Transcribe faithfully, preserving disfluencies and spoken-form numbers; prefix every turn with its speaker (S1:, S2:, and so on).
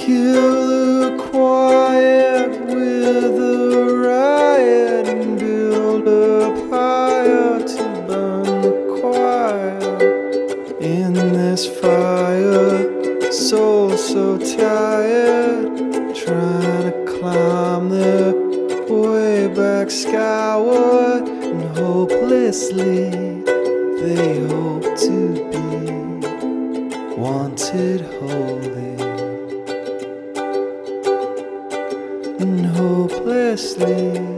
S1: kill the quiet with a riot and build up higher to burn the choir in this fire. Soul so tired, trying to climb their way back skyward, and hopelessly they hope to be wanted wholly, and hopelessly